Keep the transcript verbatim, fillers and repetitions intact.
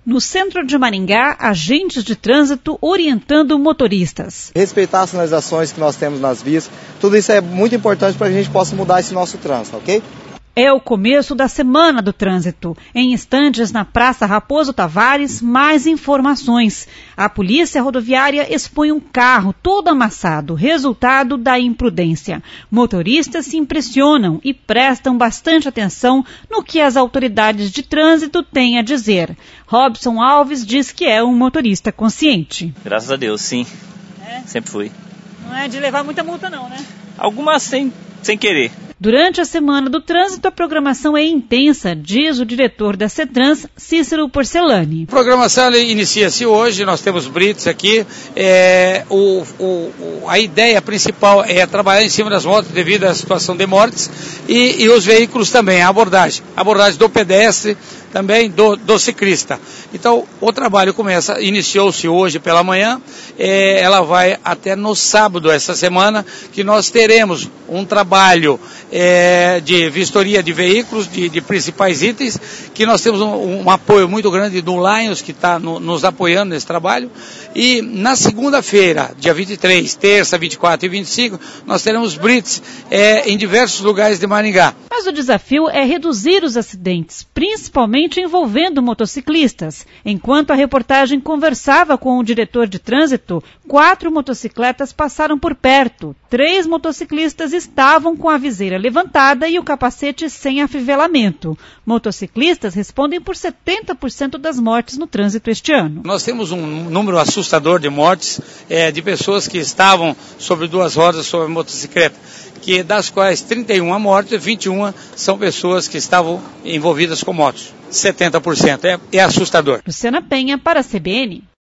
No centro de Maringá, agentes de trânsito orientando motoristas. Respeitar as sinalizações que nós temos nas vias, tudo isso é muito importante para que a gente possa mudar esse nosso trânsito, ok? É o começo da Semana do Trânsito. Em instantes, na Praça Raposo Tavares, mais informações. A Polícia Rodoviária expõe um carro todo amassado, resultado da imprudência. Motoristas se impressionam e prestam bastante atenção no que as autoridades de trânsito têm a dizer. Robson Alves diz que é um motorista consciente. Graças a Deus, sim. É? Sempre fui. Não é de levar muita multa não, né? Algumas sem, sem querer. Durante a Semana do Trânsito, a programação é intensa, diz o diretor da CETRANS, Cícero Porcelani. A programação inicia-se hoje, nós temos Brits aqui. É, o, o, a ideia principal é trabalhar em cima das motos devido à situação de mortes e, e os veículos também, a abordagem. A abordagem do pedestre, também do, do ciclista. Então, o trabalho começa, iniciou-se hoje pela manhã, é, ela vai até no sábado, essa semana, que nós teremos um trabalho é, de vistoria de veículos, de, de principais itens, que nós temos um, um apoio muito grande do Lions, que está no, nos apoiando nesse trabalho, e na segunda-feira, dia vinte e três, terça, vinte e quatro e vinte e cinco, nós teremos Brits é, em diversos lugares de Maringá. Mas o desafio é reduzir os acidentes, principalmente envolvendo motociclistas. Enquanto a reportagem conversava com o diretor de trânsito, quatro motocicletas passaram por perto. Três motociclistas estavam com a viseira levantada e o capacete sem afivelamento. Motociclistas respondem por setenta por cento das mortes no trânsito este ano. Nós temos um número assustador de mortes é, de pessoas que estavam sobre duas rodas sobre motocicleta, que das quais trinta e uma mortes, vinte e uma são pessoas que estavam envolvidas com motos. setenta por cento. É, é assustador. Luciana Penha para a C B N.